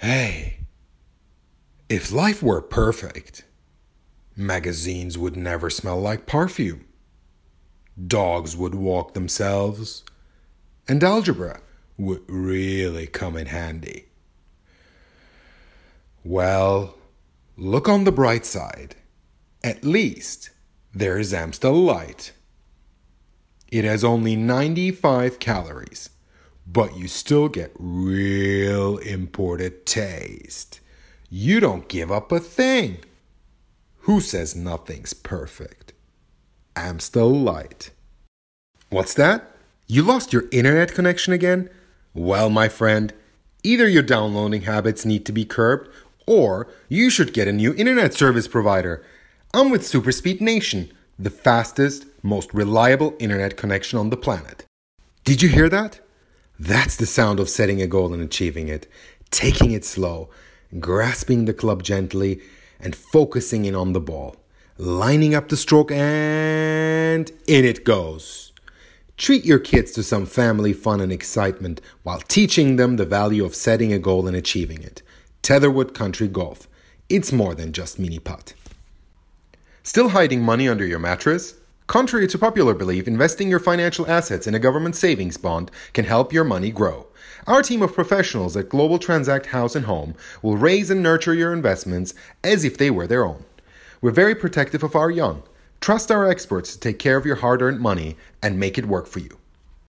Hey, if life were perfect, magazines would never smell like perfume, dogs would walk themselves, and algebra would really come in handy. Well, look on the bright side. At least there is Amstel Light. It has only 95 calories, but you still get real imported taste. You don't give up a thing. Who says nothing's perfect? Amstel Light. What's that? You lost your internet connection again? Well, my friend, either your downloading habits need to be curbed, or you should get a new internet service provider. I'm with Superspeed Nation, the fastest, most reliable internet connection on the planet. Did you hear that? That's the sound of setting a goal and achieving it, taking it slow, grasping the club gently, and focusing in on the ball, lining up the stroke, and in it goes. Treat your kids to some family fun and excitement while teaching them the value of setting a goal and achieving it. Tetherwood Country Golf. It's more than just mini putt. Still hiding money under your mattress? Contrary to popular belief, investing your financial assets in a government savings bond can help your money grow. Our team of professionals at Global Transact House and Home will raise and nurture your investments as if they were their own. We're very protective of our young. Trust our experts to take care of your hard-earned money and make it work for you.